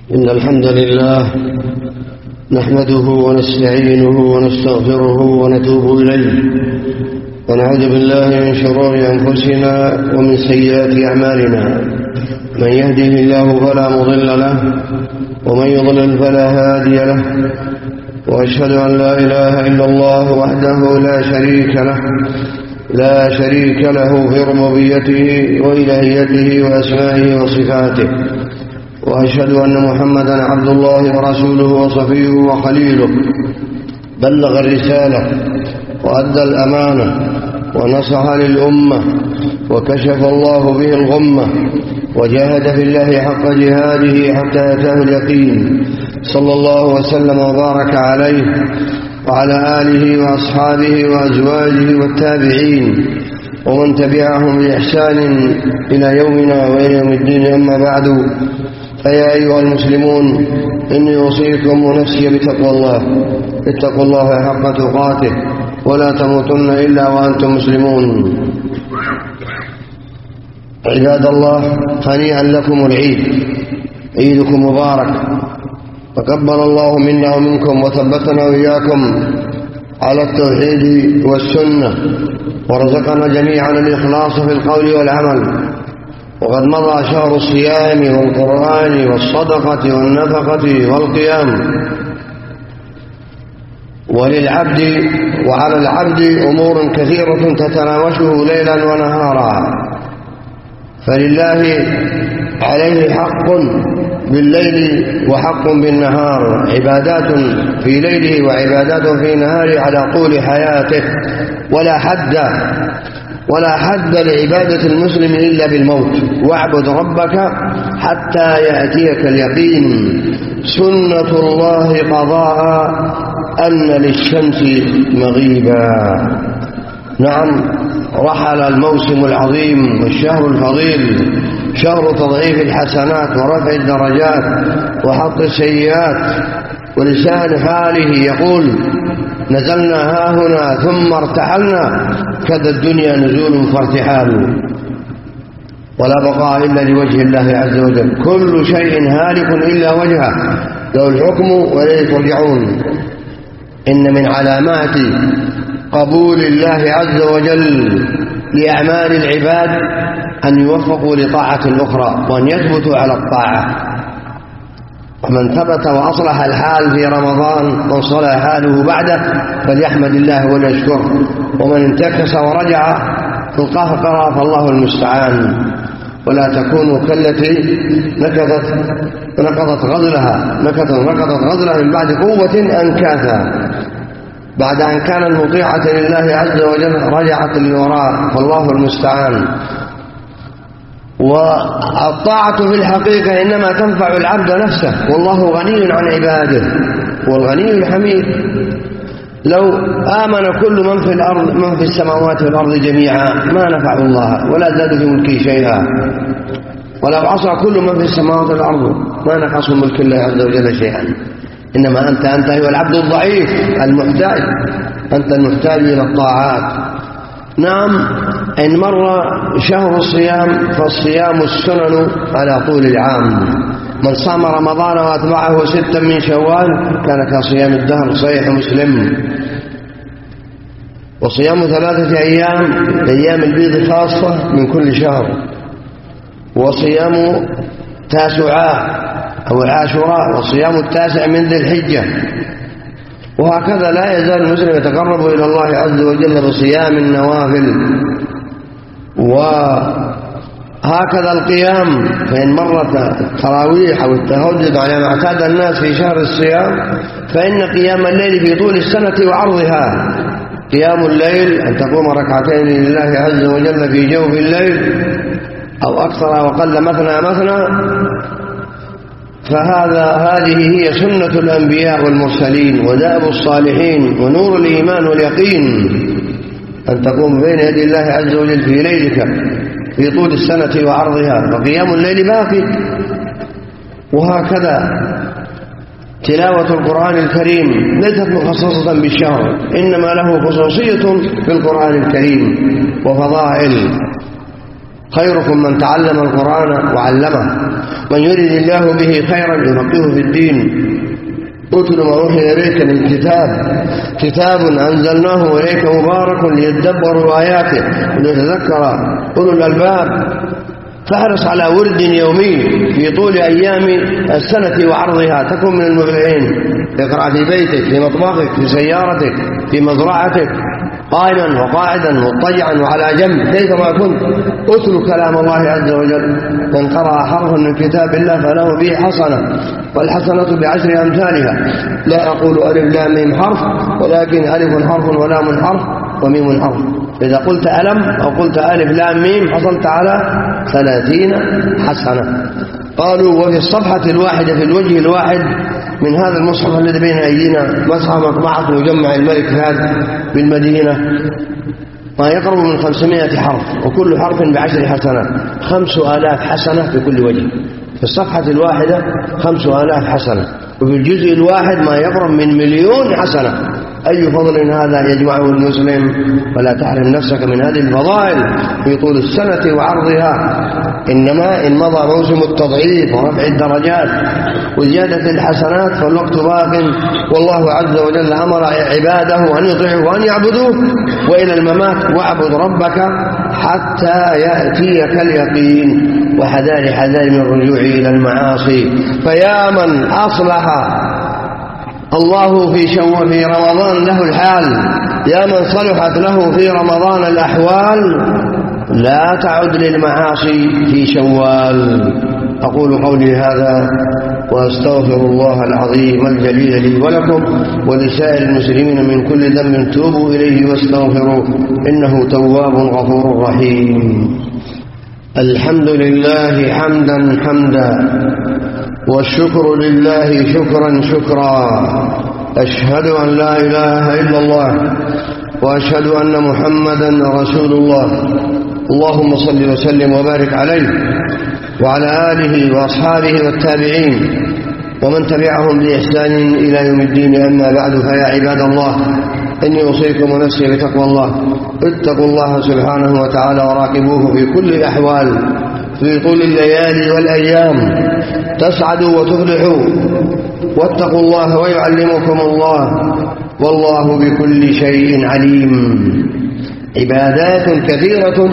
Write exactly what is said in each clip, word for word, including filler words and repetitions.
إن الحمد لله نحمده ونستعينه ونستغفره ونتوب إليه ونعوذ بالله من شرور أنفسنا ومن سيئات أعمالنا. من يهده الله فلا مضل له ومن يضلل فلا هادي له، وأشهد أن لا إله إلا الله وحده لا شريك له لا شريك له في ربوبيته وإلهيته وأسمائه وصفاته، وأشهد أن محمدا عبد الله ورسوله وصفيه وخليله، بلغ الرسالة وأدى الأمانة ونصح للأمة وكشف الله به الغمة، وجاهد في الله حق جهاده حتى أتاه اليقين، صلى الله وسلم وبارك عليه وعلى آله وأصحابه وأزواجه والتابعين ومن تبعهم بإحسان إلى يومنا وإلى يوم الدين. أما بعد، فيا أيها المسلمون، إني أوصيكم ونفسي بتقوى الله. اتقوا الله حق تقاته ولا تموتن إلا وأنتم مسلمون. عباد الله، هنيئا لكم العيد، عيدكم مبارك، تقبل الله منا ومنكم وثبتنا وإياكم على التوحيد والسنة، ورزقنا جميعا الإخلاص في القول والعمل. وقد مضى شهر الصيام والقرآن والصدقة والنفقة والقيام، وللعبد وعلى العبد أمور كثيرة تتناوشه ليلا ونهارا، فلله عليه حق بالليل وحق بالنهار، عبادات في ليله وعبادات في نهاره على طول حياته، ولا حد ولا حد لعبادة المسلم إلا بالموت. واعبد ربك حتى يأتيك اليقين. سنة الله قضاء أن للشمس مغيبا. نعم، رحل الموسم العظيم والشهر الفضيل، شهر تضعيف الحسنات ورفع الدرجات وحط السيئات، ولسان حاله يقول: نزلنا هاهنا ثم ارتحلنا، كذا الدنيا نزول فارتحال. ولا بقاء إلا لوجه الله عز وجل، كل شيء هالك إلا وجهه، له الحكم وإليه ترجعون. إن من علامات قبول الله عز وجل لأعمال العباد أن يوفقوا لطاعة أخرى وأن يثبتوا على الطاعة. ومن ثبت وأصلح الحال في رمضان وصلح حاله بعده فليحمد الله وليشكره، ومن انتكس ورجع في القهقرة فالله المستعان. ولا تكونوا كالتي نكثت نقضت غزلها نكثت نقضت غزلها من بعد قوة أنكاثا، بعد أن كانت مطيعة لله عز وجل رجعت للوراء، فالله المستعان. والطاعة في الحقيقة إنما تنفع العبد نفسه، والله غني عن عباده، والغني الحميد. لو آمن كل من في الأرض من في السماوات والأرض جميعا ما نفعوا الله ولا زادوا في ملكه شيئا، ولو عصى كل من في السماوات والأرض ما نقصوا ملك الله عز وجل شيئا. إنما أنت أنت أيها العبد الضعيف المحتاج، أنت المحتاج إلى الطاعات. نعم، إن مر شهر الصيام فالصيام السنن على طول العام. من صام رمضان وأتبعه ستا من شوال كان كصيام الدهر، صحيح مسلم. وصيام ثلاثة أيام، أيام البيض خاصة من كل شهر، وصيام تاسعاء أو العاشوراء، وصيام التاسع من ذي الحجة. وهكذا لا يزال المسلم يتقرب إلى الله عز وجل بصيام النوافل. وهكذا القيام، فإن مرت التراويح أو التهجد على ما اعتاد الناس في شهر الصيام، فإن قيام الليل في طول السنة وعرضها. قيام الليل أن تقوم ركعتين لله عز وجل في جوف الليل أو أكثر وقل مثنى مثنى، فهذا هذه هي سنة الأنبياء والمرسلين ودأب الصالحين ونور الإيمان واليقين، أن تقوم بين يدي الله عز وجل في ليلك في طول السنة وعرضها، فقيام الليل باقي. وهكذا تلاوة القرآن الكريم ليست مخصصة بالشهر، إنما له خصوصية في القرآن الكريم وفضائل. خيركم من تعلم القرآن وعلمه، من يرد الله به خيرا يفقهه في الدين. اتل ما اوحي اليك من كتاب كتاب انزلناه اليك مبارك ليدبروا اياته وليتذكر اولو الالباب. فاحرص على ورد يومي في طول ايام السنه وعرضها، تكن من المفلحين. اقرا في بيتك، في مطبخك، في سيارتك، في مزرعتك، قائما وقاعدا مضطجعا وعلى جنب، كيفما كنت اتل كلام الله عز وجل. من قرأ حرفا من كتاب الله فله به حسنه، والحسنه بعشر امثالها. لا اقول الف لام ميم حرف، ولكن الف حرف ولام حرف وميم حرف. اذا قلت الم او قلت الف لام ميم حصلت على ثلاثين حسنه. قالوا وفي الصفحه الواحده في الوجه الواحد من هذا المصحف الذي بين أيدينا، مصحف مطبعة مجمع الملك فهد بالمدينة، ما يقرب من خمسمائة حرف، وكل حرف بعشر حسنات، خمس آلاف حسنة في كل وجه. في الصفحة الواحدة خمس آلاف حسنة، وفي الجزء الواحد ما يقرب من مليون حسنة. أي فضل هذا يجمعه المسلم، ولا تحرم نفسك من هذه الفضائل في طول السنة وعرضها. إنما إن مضى موسم التضعيف ورفع الدرجات وزيادة الحسنات فالوقت باق، والله عز وجل أمر عباده أن يطيعوه وأن يعبدوه وإلى الممات. واعبد ربك حتى يأتيك اليقين، وحذار حذار من الرجوع إلى المعاصي. فيا من أصلح الله في شو في رمضان له الحال، يا من صلحت له في رمضان الأحوال، لا تعد للمعاصي في شوال. أقول قولي هذا وأستغفر الله العظيم الجليل لي ولكم ولسائر المسلمين من كل ذنب، توبوا إليه واستغفروه إنه تواب غفور رحيم. الحمد لله حمدا حمدا، والشكر لله شكرا شكرا. أشهد أن لا إله إلا الله، وأشهد أن محمدا رسول الله. اللهم صل وسلم وبارك عليه وعلى آله وأصحابه والتابعين ومن تبعهم بإحسان إلى يوم الدين. أما بعد، فيا عباد الله، إني أوصيكم ونفسي بتقوى الله. اتقوا الله سبحانه وتعالى وراقبوه في كل الأحوال، في طول الليالي والأيام تسعدوا وتفلحوا. واتقوا الله ويعلمكم الله، والله بكل شيء عليم. عبادات كثيرة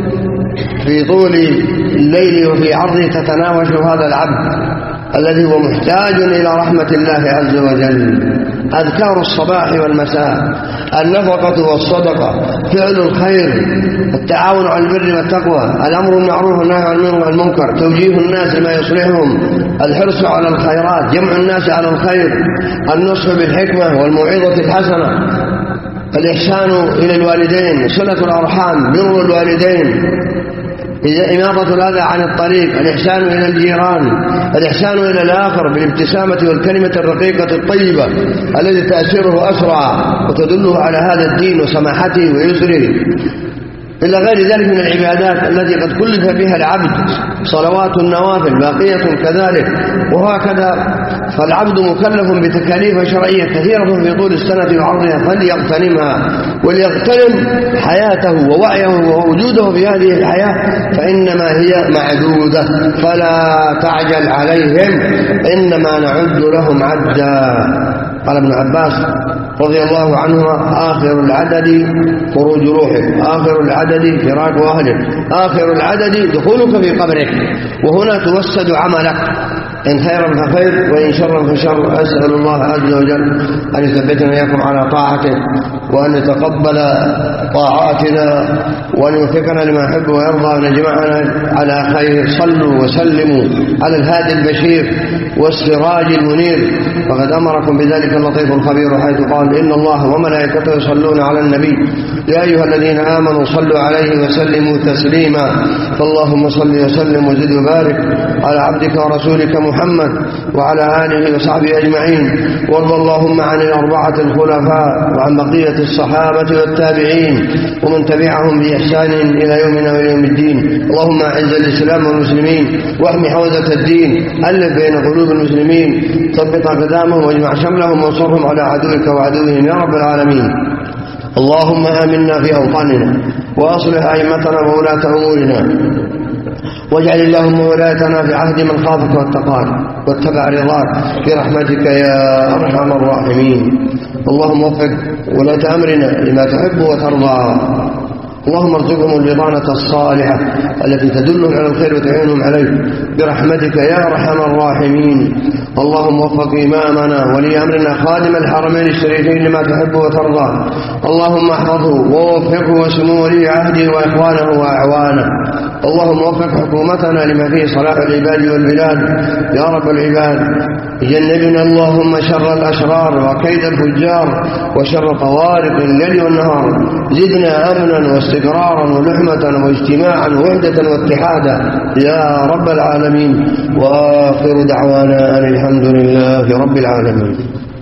في طول الليل وفي عرضه تتناوش هذا العبد الذي هو محتاج إلى رحمة الله عز وجل. أذكار الصباح والمساء، النفقة والصدقة، فعل الخير، التعاون على البر والتقوى، الأمر بالمعروف والنهي عن المنكر، توجيه الناس ما يصلحهم، الحرص على الخيرات، جمع الناس على الخير، النصح بالحكمة والموعظة الحسنة، الإحسان إلى الوالدين، صلة الأرحام، بر الوالدين، إماطة الأذى عن الطريق، الإحسان إلى الجيران، الإحسان إلى الآخر بالابتسامة والكلمة الرقيقة الطيبة الذي تأثيره أسرع وتدله على هذا الدين وسماحته ويسره، إلى غير ذلك من العبادات التي قد كلف بها العبد. صلوات النوافل باقية كذلك، وهكذا فالعبد مكلف بتكاليف شرعية كثيرة في طول السنة وعرضها، فليغتنمها وليغتنم حياته ووعيه ووجوده في هذه الحياة، فإنما هي معدودة. فلا تعجل عليهم، إنما نعد لهم عدا. قال ابن عباس رضي الله عنهما: آخر العدد خروج روحك، آخر العدد فراق أهلك، آخر العدد دخولك في قبرك. وهنا توسد عملك، إن خيرا فخير وإن شرا فشر. أسأل الله عز وجل أن يثبتنا إياكم على طاعته، وأن يتقبل طاعاتنا، وأن يوفقنا لما يحب ويرضى، وأن يجمعنا على خير. صلوا وسلموا على الهادي البشير والسراج المنير، فقد أمركم بذلك اللطيف الخبير، حيث قال: إن الله وملائكته يصلون على النبي يا أيها الذين آمنوا صلوا عليه وسلموا تسليما. فاللهم صل وسلم وزد وبارك على عبدك ورسولك محمد وعلى آله وصحبه أجمعين. وارض اللهم عن الأربعة الخلفاء وعن بقية الصحابة والتابعين ومن تبعهم بإحسان إلى يومنا ويوم الدين. اللهم أعز الإسلام والمسلمين واحمي حوزة الدين، ألف بين قلوب المسلمين، ثبت أقدامهم واجمع شملهم وانصرهم على عدوك وعدوهم يا رب العالمين. اللهم آمنا في أوطاننا، وأصلح أئمتنا وولاة أمورنا، واجعل اللهم ولايتنا في عهد من خافك واتقاك واتبع رضاك برحمتك يا أرحم الراحمين. اللهم وفق ولاة أمرنا لما تحب وترضى. اللهم ارزقهم البطانة الصالحة التي تدلهم على الخير وتعينهم عليه برحمتك يا أرحم الراحمين. اللهم وفق إمامنا ولي أمرنا خادم الحرمين الشريفين لما تحب وترضى. اللهم احفظه ووفقه وسمو ولي عهده وإخوانه وأعوانه. اللهم وفق حكومتنا لما فيه صلاح العباد والبلاد يا رب العباد. جنبنا اللهم شر الأشرار وكيد الفجار وشر طوارق الليل والنهار. زدنا أمنا واستقرارا ولحمة واجتماعا ووحدة واتحادا يا رب العالمين. وآخر دعوانا أن الحمد لله رب العالمين.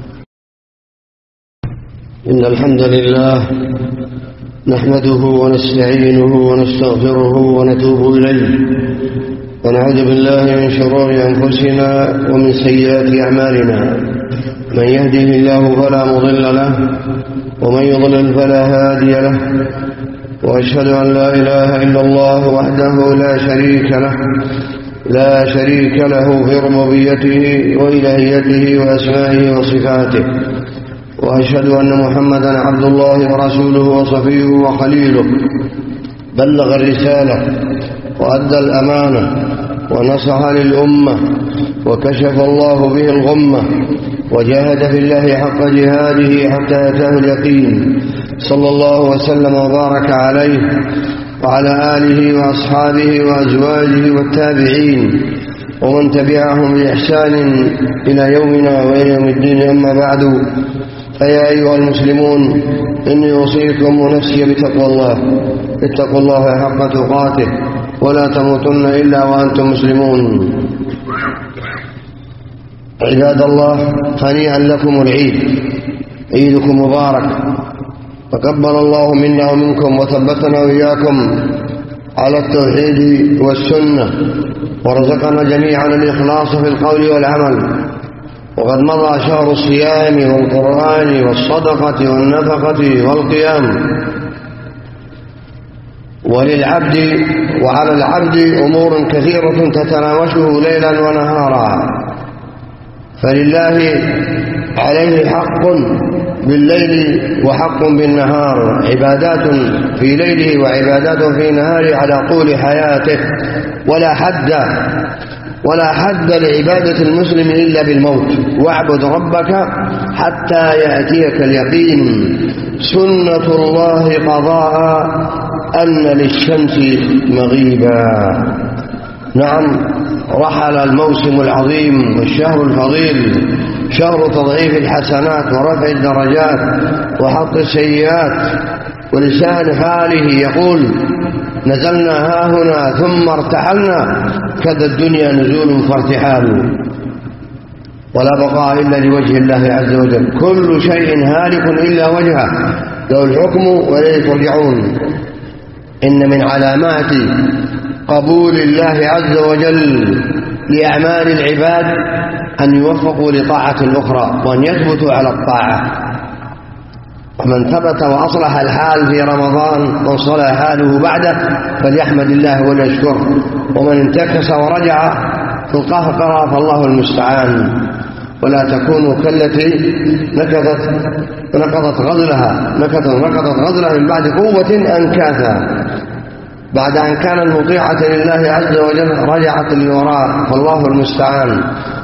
إن الحمد لله نحمده ونستعينه ونستغفره ونتوب إليه ونعوذ بالله من شرور أنفسنا ومن سيئات أعمالنا. من يهده الله فلا مضل له ومن يضلل فلا هادي له. وأشهد أن لا إله إلا الله وحده لا شريك له لا شريك له في ربوبيته وإلهيته وأسمائه وصفاته. وأشهد أن محمدا عبد الله ورسوله وصفيه وخليله. بلغ الرسالة وأدى الأمانة ونصح للأمة وكشف الله به الغمة وجاهد في الله حق جهاده حتى أتاه اليقين. صلى الله وسلم وبارك عليه وعلى آله وأصحابه وأزواجه والتابعين ومن تبعهم بإحسان إلى يومنا وإلى يوم الدين. أما بعد، فيا أيها المسلمون، إني أوصيكم ونفسي بتقوى الله. اتقوا الله حق تقاته ولا تموتن إلا وأنتم مسلمون. عباد الله، هنيئا لكم العيد، عيدكم مبارك. تقبل الله منا ومنكم وثبتنا وإياكم على التوحيد والسنة ورزقنا جميعا الإخلاص في القول والعمل. وقد مضى شهر الصيام والقرآن والصدقة والنفقة والقيام. وللعبد وعلى العبد أمور كثيرة تتناوشه ليلا ونهارا، فلله عليه حق بالليل وحق بالنهار، عبادات في ليله وعبادات في نهاره على طول حياته، ولا حد ولا حد لعبادة المسلم إلا بالموت. واعبد ربك حتى يأتيك اليقين. سنة الله قضاء أن للشمس مغيبا. نعم، رحل الموسم العظيم والشهر الفضيل، شهر تضعيف الحسنات ورفع الدرجات وحط السيئات. ولسان حاله يقول: نزلنا هاهنا ثم ارتحلنا، كذا الدنيا نزول فارتحال. ولا بقاء إلا لوجه الله عز وجل. كل شيء هالك إلا وجهه، له الحكم وإليه ترجعون. إن من علامات قبول الله عز وجل لأعمال العباد أن يوفقوا لطاعة أخرى وأن يثبتوا على الطاعة. ومن ثبت وأصلح الحال في رمضان وصلح حاله بعده فليحمد الله وليشكره. ومن انتكس ورجع في القهقرة فالله المستعان. ولا تكونوا كالتي نكثت نقضت غزلها نكثت نقضت غزلها من بعد قوة أنكاثا. بعد أن كانت مطيعة لله عز وجل رجعت للوراء، فالله المستعان.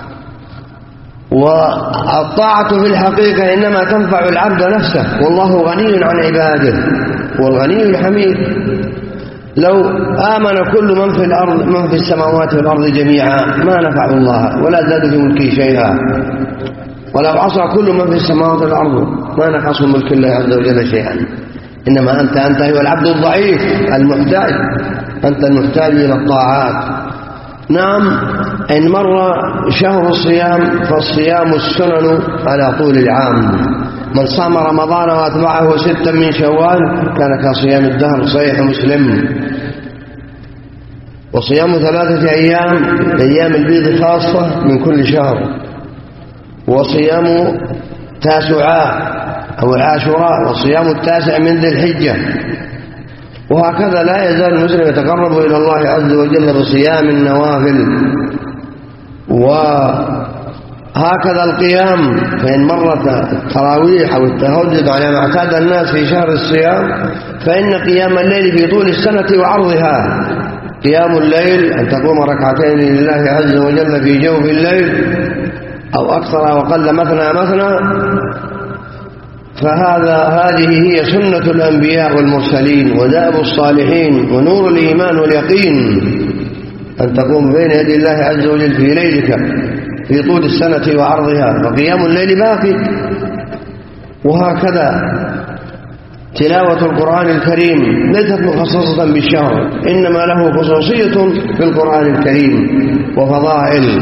والطاعة في الحقيقة إنما تنفع العبد نفسه، والله غني عن عباده، والغني الحميد. لو آمن كل من في الأرض من في السماوات والأرض جميعا ما نفعوا الله ولا زادوا في ملكه شيئا. ولو عصى كل من في السماوات والأرض ما نقصوا ملك الله عز وجل شيئا. إنما أنت أنت أيها العبد الضعيف المحتاج، أنت المحتاج إلى الطاعات. نعم، إن مر شهر الصيام فالصيام السنن على طول العام. من صام رمضان وأتبعه ستا من شوال كان كصيام الدهر، صحيح مسلم. وصيام ثلاثة أيام أيام البيض خاصة من كل شهر. وصيام تاسعاء أو العاشوراء، وصيام التاسع من ذي الحجة. وهكذا لا يزال المسلم يتقرب إلى الله عز وجل بصيام النوافل. وهكذا القيام، فإن مرت التراويح أو التهجد على ما اعتاد الناس في شهر الصيام، فإن قيام الليل في طول السنة وعرضها. قيام الليل أن تقوم ركعتين لله عز وجل في جوف الليل أو أكثر وقل مثنى مثنى، فهذا هذه هي سنة الأنبياء والمرسلين ودأب الصالحين ونور الإيمان واليقين، أن تقوم بين يدي الله عز وجل في ليلك في طول السنة وعرضها، وقيام الليل باقي. وهكذا تلاوة القرآن الكريم ليست مخصصة بالشهر، إنما له خصوصية في القرآن الكريم وفضائل.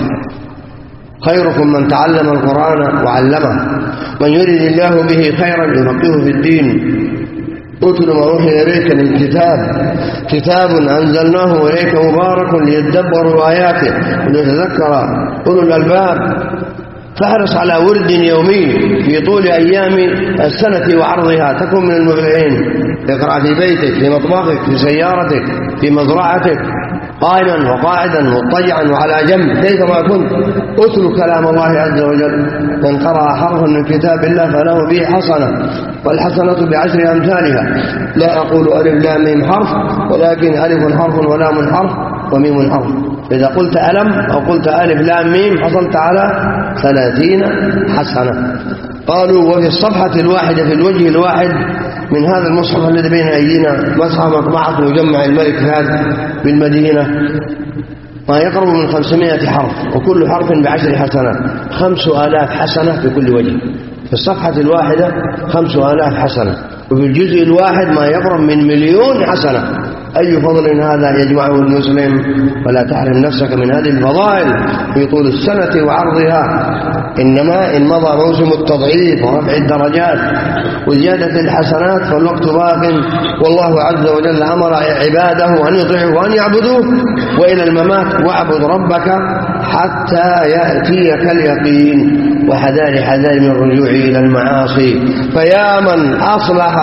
خيركم من تعلم القرآن وعلمه، من يرد الله به خيرا يفقهه في الدين. اتل ما أوحي إليك من كتاب كتاب أنزلناه إليك مبارك ليدبروا آياته وليتذكر أولو الألباب. فاحرص على ورد يومي في طول أيام السنة وعرضها، تكون من المفلحين. اقرأ في بيتك، في مطبخك، في سيارتك، في مزرعتك، قائما وقاعدا مضطجعا وعلى جنب كيفما كنت. اتل كلام الله عز وجل. من قرأ حرفا من كتاب الله فله به حسنة، والحسنة بعشر أمثالها. لا أقول ألف لام ميم حرف، ولكن ألف حرف ولام حرف وميم حرف. إذا قلت ألم أو قلت ألف لام ميم حصلت على ثلاثين حسنة. قالوا وفي الصفحة الواحدة في الوجه الواحد من هذا المصحف الذي بين أيدينا، مصحف مطبعة مجمع الملك فهد بالمدينة، ما يقرب من خمسمائة حرف، وكل حرف بعشر حسنات، خمس آلاف حسنة في كل وجه. في الصفحة الواحدة خمس آلاف حسنة، وفي الجزء الواحد ما يقرب من مليون حسنة. أي فضل هذا يجمعه المسلم، ولا تحرم نفسك من هذه الفضائل في طول السنة وعرضها. إنما إن مضى موسم التضعيف ورفع الدرجات وزيادة الحسنات فالوقت باق، والله عز وجل أمر عباده أن يطيعوه وأن يعبدوه، وإلى الممات واعبد ربك حتى يأتيك اليقين. وحذار حذار من الرجوع إلى المعاصي. فيا من أصلح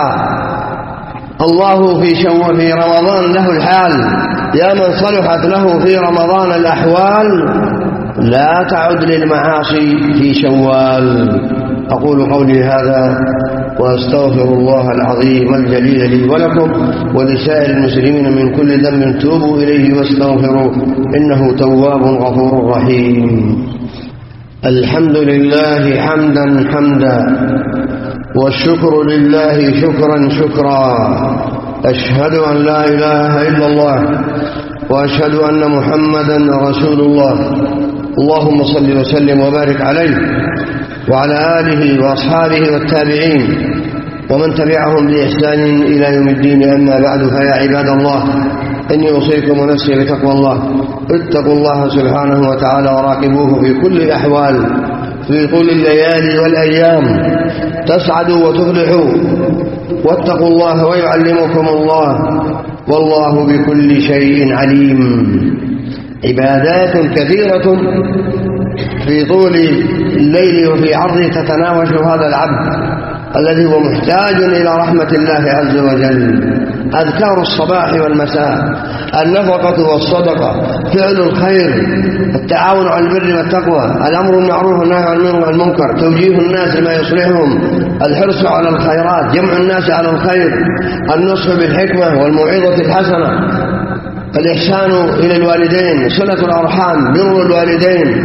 الله في شو في رمضان له الحال، يا من صلحت له في رمضان الأحوال، لا تعد للمعاصي في شوال. أقول قولي هذا وأستغفر الله العظيم الجليل لي ولكم ولسائر المسلمين من كل ذنب، توبوا إليه واستغفروه إنه تواب غفور رحيم. الحمد لله حمدا حمدا، والشكر لله شكرا شكرا. أشهد أن لا إله إلا الله، وأشهد أن محمدا رسول الله. اللهم صل وسلم وبارك عليه وعلى آله وأصحابه والتابعين ومن تبعهم بإحسان إلى يوم الدين. أما بعد، فيا عباد الله، إني أوصيكم ونفسي بتقوى الله. اتقوا الله سبحانه وتعالى وراقبوه في كل الأحوال، في طول الليالي والأيام تسعدوا وتفلحوا. واتقوا الله ويعلمكم الله، والله بكل شيء عليم. عبادات كثيرة في طول الليل وفي عرضه تتناوش هذا العبد الذي هو محتاج إلى رحمة الله عز وجل. أذكار الصباح والمساء، النفقة والصدقة، فعل الخير، التعاون على البر والتقوى، الأمر بالمعروف والنهي عن المنكر، توجيه الناس لما يصلحهم، الحرص على الخيرات، جمع الناس على الخير، النصح بالحكمة والموعظة الحسنة، الإحسان إلى الوالدين، صلة الأرحام، بر الوالدين،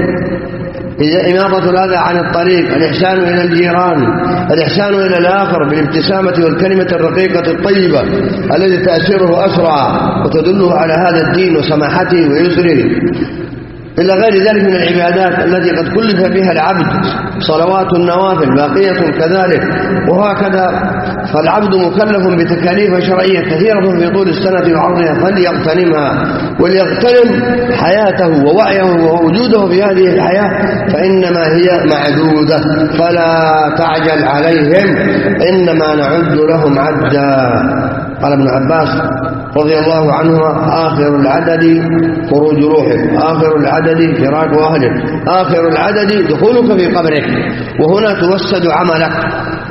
إماطة الأذى عن الطريق، الإحسان إلى الجيران، الإحسان إلى الآخر بالابتسامة والكلمة الرقيقة الطيبة التي تأثيره أسرع وتدله على هذا الدين وسماحته ويسره، إلى غير ذلك من العبادات التي قد كلف بها العبد. صلوات النوافل باقية كذلك، وهكذا فالعبد مكلف بتكاليف شرعية كثيرة في طول السنة وعرضها، فليغتنمها وليغتنم حياته ووعيه ووجوده في هذه الحياة، فإنما هي معدودة. فلا تعجل عليهم، إنما نعد لهم عدا. قال ابن عباس رضي الله عنهما: آخر العدد خروج روحك، آخر العدد فراق أهلك، آخر العدد دخولك في قبرك. وهنا توسد عملك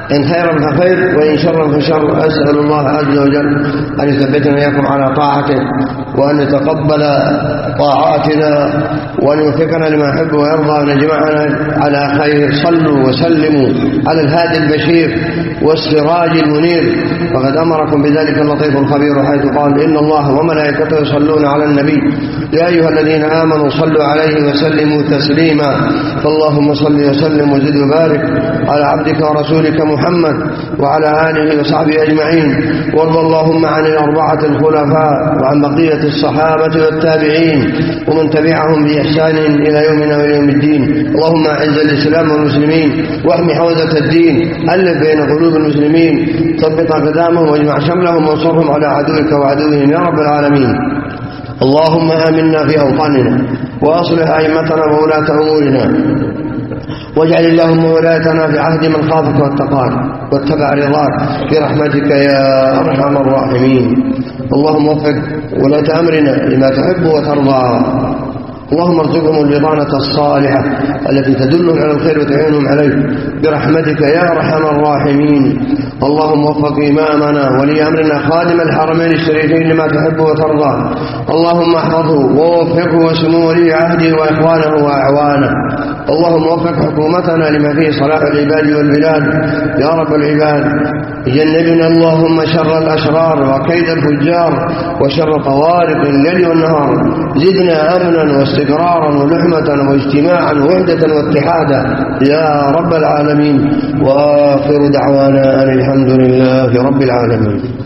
إن خيرا فخير وإن شرا فشر. أسأل الله عز وجل أن يثبتنا إياكم على طاعته، وأن يتقبل طاعاتنا، وأن يوفقنا لما يحب ويرضى، وأن يجمعنا على خير. صلوا وسلموا على الهادي البشير والسراج المنير، فقد أمركم بذلك اللطيف الخبير حيث قال: إن الله وملائكته يصلون على النبي يا أيها الذين آمنوا صلوا عليه وسلموا تسليما. فاللهم صل وسلم وزد وبارك على عبدك ورسولك محمد وعلى آله وصحبه أجمعين، وارض اللهم عن الأربعة الخلفاء وعن بقية الصحابة والتابعين ومن تبعهم بإحسان إلى يومنا ويوم الدين. اللهم أعز الإسلام والمسلمين واحمي حوزة الدين، ألف بين قلوب المسلمين، ثبت أقدامهم واجمع شملهم وانصرهم على عدوك وعدوهم يا رب العالمين. اللهم آمنا في أوطاننا وأصلح أئمتنا وولاة أمورنا، واجعل اللهم ولايتنا في عهد من خافك واتقاك واتبع رضاك برحمتك يا أرحم الراحمين. اللهم وفق ولاة أمرنا لما تحب وترضى. اللهم ارزقهم البطانة الصالحة التي تدلهم على الخير وتعينهم عليه برحمتك يا أرحم الراحمين. اللهم وفق إمامنا ولي أمرنا خادم الحرمين الشريفين لما تحب وترضى. اللهم احفظه ووفقه وسمو ولي عهده وإخوانه وأعوانه. اللهم وفق حكومتنا لما فيه صلاح العباد والبلاد يا رب العباد. جنبنا اللهم شر الأشرار وكيد الفجار وشر طوارق الليل والنهار. زدنا أمنا واستقرارا ولحمة واجتماعا ووحدة واتحادا يا رب العالمين. وآخر دعوانا أن الحمد لله رب العالمين.